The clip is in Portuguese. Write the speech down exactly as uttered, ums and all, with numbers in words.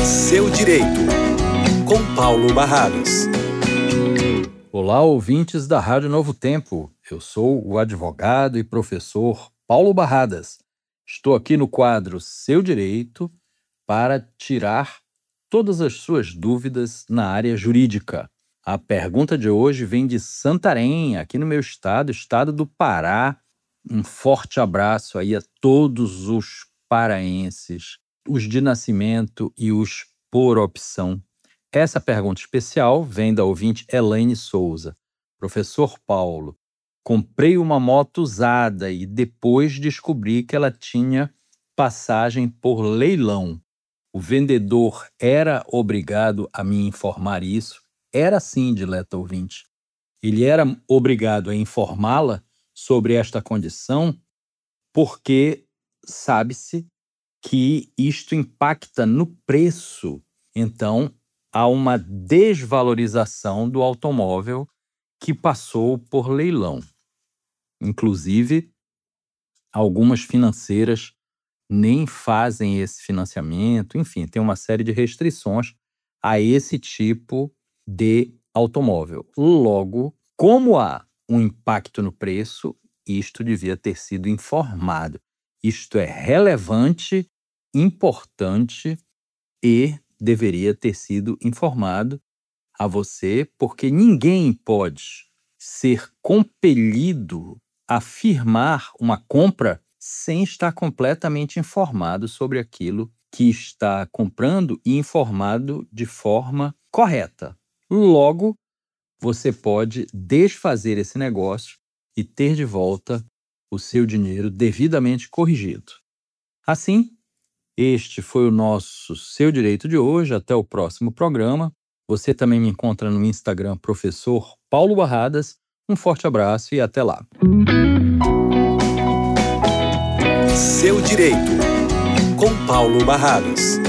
Seu Direito, com Paulo Barradas. Olá, ouvintes da Rádio Novo Tempo. Eu sou o advogado e professor Paulo Barradas. Estou aqui no quadro Seu Direito para tirar todas as suas dúvidas na área jurídica. A pergunta de hoje vem de Santarém, aqui no meu estado, estado do Pará. Um forte abraço aí a todos os paraenses, os de nascimento e os por opção. Essa pergunta especial vem da ouvinte Elaine Souza. Professor Paulo, comprei uma moto usada e depois descobri que ela tinha passagem por leilão. O vendedor era obrigado a me informar isso? Era sim, dileta ouvinte. Ele era obrigado a informá-la sobre esta condição porque sabe-se que isto impacta no preço. Então, há uma desvalorização do automóvel que passou por leilão. Inclusive, algumas financeiras nem fazem esse financiamento. Enfim, tem uma série de restrições a esse tipo de automóvel. Logo, como há um impacto no preço, isto devia ter sido informado. Isto é relevante, importante e deveria ter sido informado a você, porque ninguém pode ser compelido a firmar uma compra sem estar completamente informado sobre aquilo que está comprando e informado de forma correta. Logo, você pode desfazer esse negócio e ter de volta o seu dinheiro devidamente corrigido. Assim, este foi o nosso Seu Direito de hoje. Até o próximo programa. Você também me encontra no Instagram, professor Paulo Barradas. Um forte abraço e até lá. Seu Direito, com Paulo Barradas.